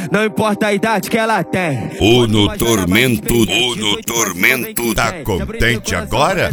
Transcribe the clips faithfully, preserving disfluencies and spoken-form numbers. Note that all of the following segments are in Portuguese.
não importa a idade que ela tem. O no tormento, o no tormento. Tá contente agora?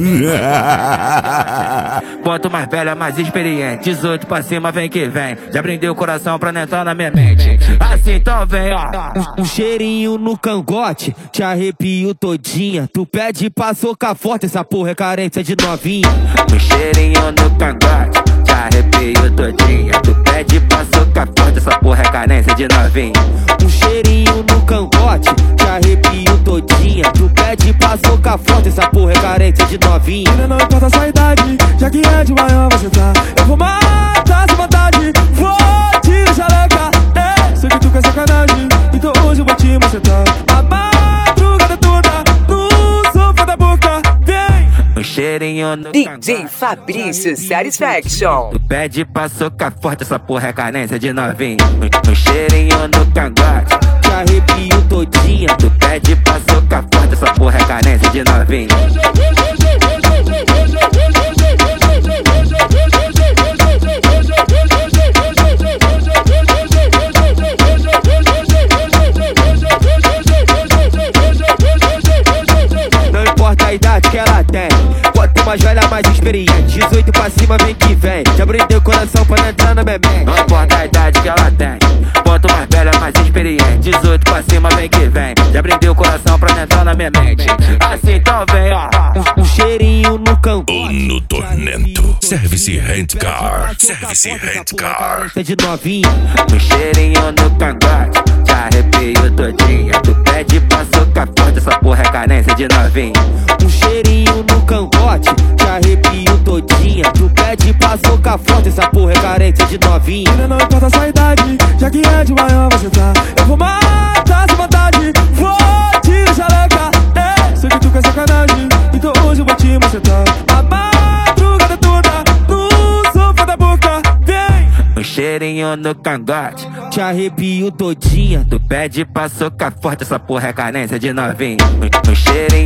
Quanto mais velha, mais experiente. dezoito pra cima, vem que vem. Já prendeu o coração pra não entrar na minha mente. Assim então vem, ó. Um, um cheirinho no cangote, te arrepio todinha. Tu pede pra socar forte, essa porra é carência de novinha. Um cheirinho no cangote, te arrepio todinha. Tu pede pra socar forte, essa porra é carência de novinha. Um cheirinho no cangote, te arrepio todinha. Tu pede pra socar forte, essa porra é carência de novinha. Ainda não importa a sua idade, já que é de maior você tá. Eu vou matar essa vontade, vou tirar jaleca. É, sei que tu quer sacanagem, então hoje eu vou te mostrar. A madrugada toda, no sofá da boca, vem. Um cheirinho no D J Fabrício Satisfaction. Tu pede pra socar forte, essa porra é carência de novinha. Um, um cheirinho no cangote, te arrepio todinha. Tu pede pra socar forte, essa porra é carência de novinha. Não importa a idade que ela tem, quanto mais velha, mais experiente. dezoito pra cima, vem que vem. Já prendeu o coração pra não entrar na minha mente. Não importa a idade que ela tem, quanto mais velha, mais experiente. dezoito pra cima, vem que vem. Já prendeu o coração pra não entrar na minha mente. Assim então vem, ó. Um, um cheirinho no cangote, O no tormento. Service Rent Car. Service Rent Car. de novinha. Um cheirinho no cangote, te arrepio todinha. Tu pede pra socar forte, essa porra é carência de novinha. Um cheirinho no cangote, te arrepio todinha. Tu pede pra socar forte, essa porra é carência de novinha. Ainda não importa a sua idade, já que é de maior você tá. Eu vou matar essa vontade, vou tirar jaleca. É, sei que tu quer sacanagem, então hoje eu vou te mostrar. A madrugada toda, no sofá da boca, vem. Um cheirinho no cangote, te arrepio todinha. Tu pede pra socar forte, essa porra é carência de novinha. Um, um cheirinho